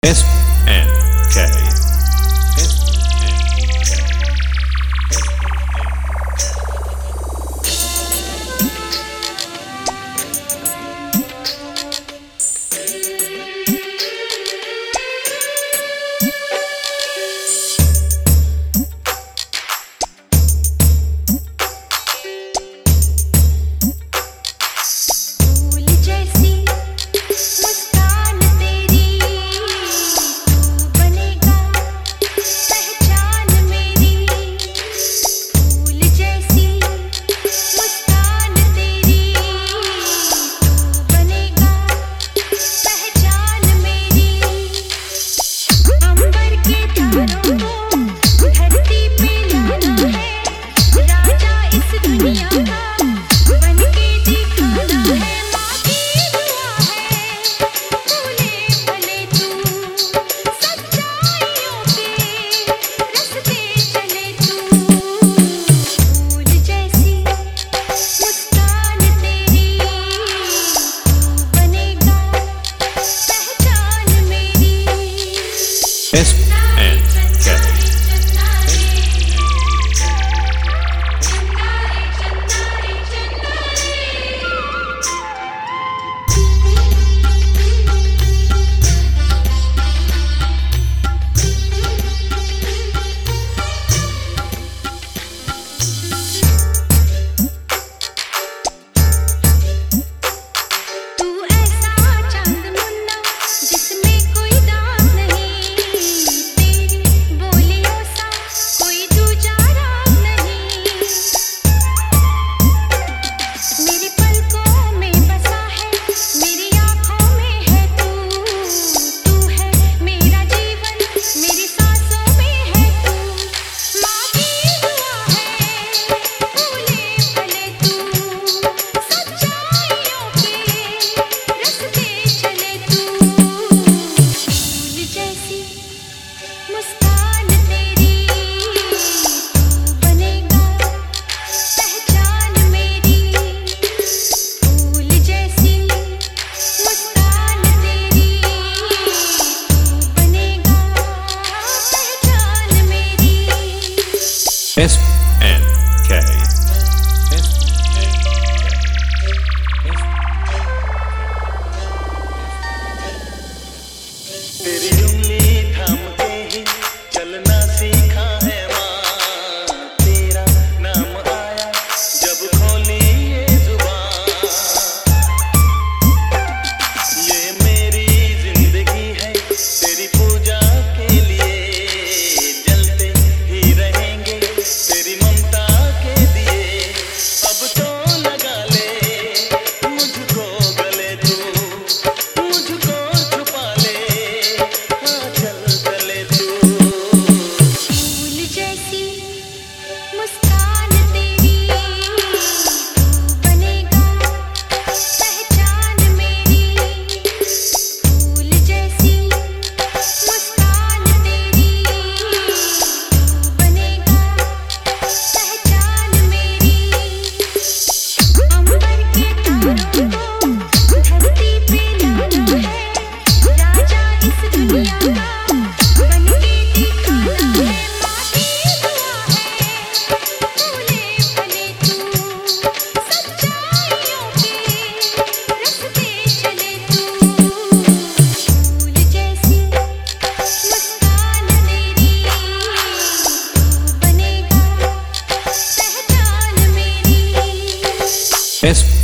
S and K. S and K. S and K. तेरी उंगली थाम के ही चलना सीखा है माँ, तेरा नाम आया जब खोली ये जुबान। ये मेरी जिंदगी है तेरी पूजा के लिए, जलते ही रहेंगे तेरी ममता के दिए। अब तो लगा ले मुझको गले तू, मुझको छुपा ले, हाँ चल गले तू। फूल जैसी मुस्कान तेरी, तू बनेगा पहचान मेरी। फूल जैसी मुस्कान तेरी, तू बनेगा पहचान मेरी। अंबर के तारों को धरती पे लाना है, राजा इस दुनिया का बन के दिखाना है। माँ की दुआ है भोले भले तू, सच्चाइयों के रास्ते चले तू। फूल जैसी मुस्कान तेरी, तू बनेगा पहचान मेरी। S